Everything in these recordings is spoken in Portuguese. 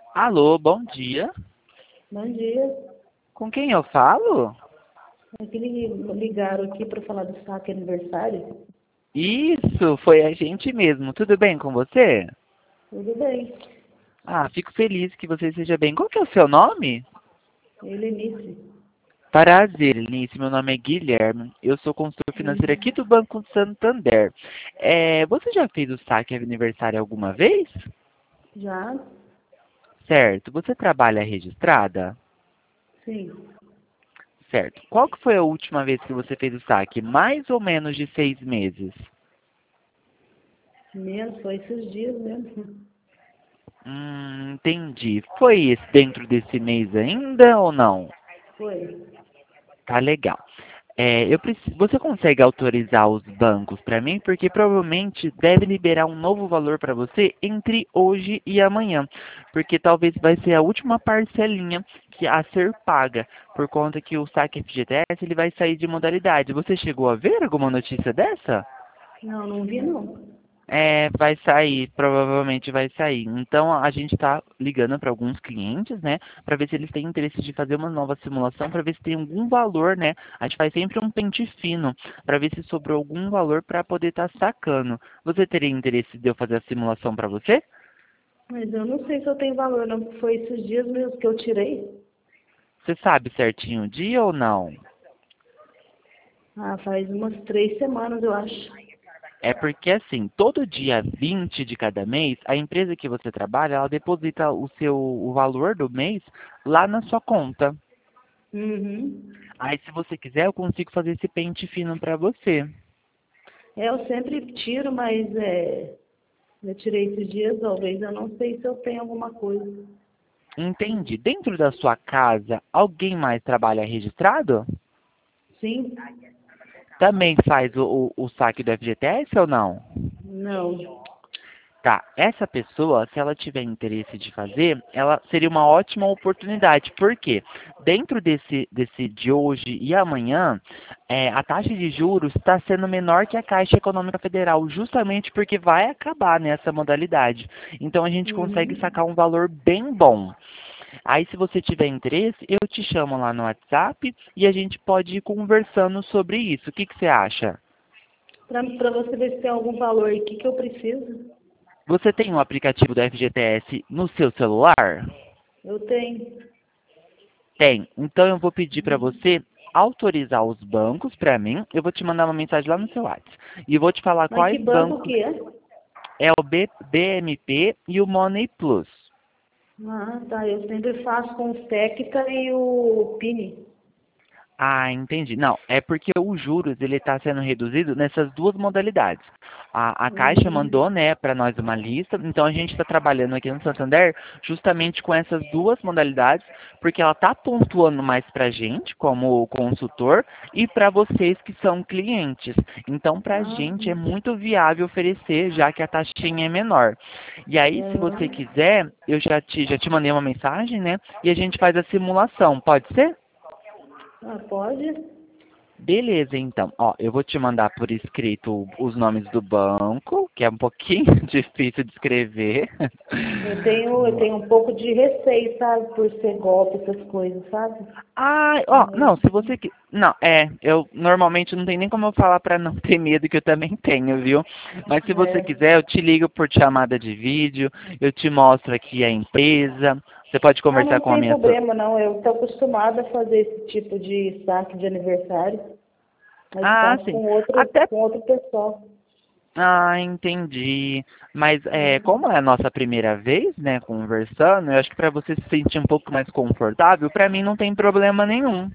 Alô, bom dia. Bom dia. Com quem eu falo? É que ligaram aqui para falar do saque aniversário. Isso, foi a gente mesmo. Tudo bem com você? Tudo bem. Ah, fico feliz que você esteja bem. Qual que é o seu nome? Helenice. Prazer, Linice. Meu nome é Guilherme. Eu sou consultor financeiro aqui do Banco Santander. Você já fez o saque aniversário alguma vez? Já? Certo. Você trabalha registrada? Sim. Certo. Qual que foi a última vez que você fez o saque? Mais ou menos de 6 meses? Mesmo, foi esses dias mesmo. Entendi. Foi dentro desse mês ainda ou não? Foi. Tá legal. Você consegue autorizar os bancos para mim? Porque provavelmente deve liberar um novo valor para você entre hoje e amanhã. Porque talvez vai ser a última parcelinha que a ser paga. Por conta que o saque FGTS ele vai sair de modalidade. Você chegou a ver alguma notícia dessa? Não, não vi não. Vai sair, provavelmente vai sair. Então a gente está ligando para alguns clientes, né, para ver se eles têm interesse de fazer uma nova simulação, para ver se tem algum valor, né? A gente faz sempre um pente fino para ver se sobrou algum valor para poder estar sacando. Você teria interesse de eu fazer a simulação para você? Mas eu não sei se eu tenho valor não, porque foi esses dias mesmo que eu tirei. Você sabe certinho o dia ou não? Ah, faz umas 3 semanas, eu acho. É porque assim, todo dia 20 de cada mês, a empresa que você trabalha, ela deposita o valor do mês lá na sua conta. Uhum. Aí, se você quiser, eu consigo fazer esse pente fino para você. Eu sempre tiro, mas eu tirei esses dias, talvez. Eu não sei se eu tenho alguma coisa. Entendi. Dentro da sua casa, alguém mais trabalha registrado? Sim? Também faz o saque do FGTS ou não? Não. Tá, essa pessoa, se ela tiver interesse de fazer, ela seria uma ótima oportunidade. Por quê? Dentro desse de hoje e amanhã, a taxa de juros está sendo menor que a Caixa Econômica Federal, justamente porque vai acabar nessa modalidade. Então a gente consegue Uhum. sacar um valor bem bom. Aí, se você tiver interesse, eu te chamo lá no WhatsApp e a gente pode ir conversando sobre isso. O que que você acha? Para você ver se tem algum valor aí, o que que eu preciso? Você tem o aplicativo do FGTS no seu celular? Eu tenho. Tem. Então eu vou pedir para você autorizar os bancos para mim. Eu vou te mandar uma mensagem lá no seu WhatsApp. E eu vou te falar Mas quais que banco bancos que é? é o BMP e o Money Plus. Ah, tá. Eu sempre faço com o Secta e o Pini. Ah, entendi. Não, é porque os juros ele está sendo reduzido nessas duas modalidades. A Caixa Uhum. mandou, né, para nós uma lista, então a gente está trabalhando aqui no Santander justamente com essas duas modalidades, porque ela está pontuando mais para a gente, como consultor, e para vocês que são clientes. Então, para a Ah, gente é sim. muito viável oferecer, já que a taxinha é menor. E aí, se você Aham. quiser, eu já te mandei uma mensagem, né, e a gente faz a simulação, pode ser? Ah, pode? Beleza, então. Ó, eu vou te mandar por escrito os nomes do banco, que é um pouquinho difícil de escrever. Eu tenho um pouco de receio, sabe? Por ser golpe, essas coisas, sabe? Ah, ó, não, Aí, se você que não, eu normalmente não tem nem como eu falar pra não ter medo que eu também tenho, viu? Mas se você é. quiser, eu te ligo por chamada de vídeo, eu te mostro aqui a empresa. Você pode Ah, conversar não com a tem minha problema, não. Eu estou acostumada a fazer esse tipo de saque de aniversário. Mas Ah, faço sim. com outro, Até com outro pessoal. Ah, entendi. Mas Uhum. como é a nossa primeira vez, né, conversando, eu acho que para você se sentir um pouco mais confortável, para mim não tem problema nenhum.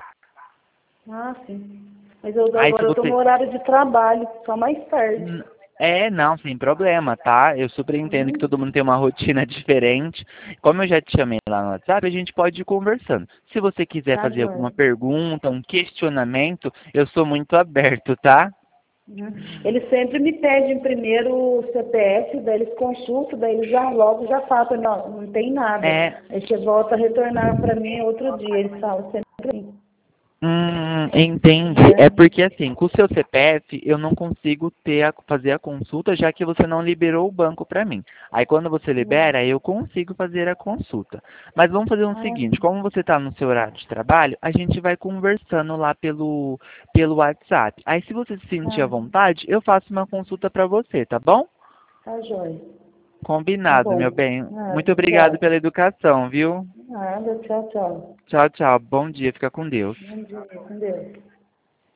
Ah, sim. Mas Aí se agora eu estou no você. horário de trabalho, só mais tarde. N- não, sem problema, tá? Eu super entendo que Uhum. todo mundo tem uma rotina diferente. Como eu já te chamei lá no WhatsApp, a gente pode ir conversando. Se você quiser Tá, fazer joia. alguma pergunta, um questionamento, eu sou muito aberto, tá? Uhum. Eles sempre me pedem primeiro o CPF, daí eles consultam, daí eles já logo já falam, não, não tem nada. É, Aí você volta a retornar para mim outro dia. Eles falam sempre assim. Entendi. É né? porque assim, com o seu CPF eu não consigo fazer a consulta, já que você não liberou o banco para mim. Aí quando você Hum. libera, eu consigo fazer a consulta. Mas vamos fazer o Ah, seguinte, como você está no seu horário de trabalho, a gente vai conversando lá pelo WhatsApp. Aí se você se sentir à ah, vontade, eu faço uma consulta para você, tá bom? tá joia. Tá Combinado, meu bom. bem. Ah, Muito obrigado tchau. pela educação, viu? Nada, tchau, tchau. Tchau, tchau. Bom dia. Fica com Deus. Bom dia, com Deus.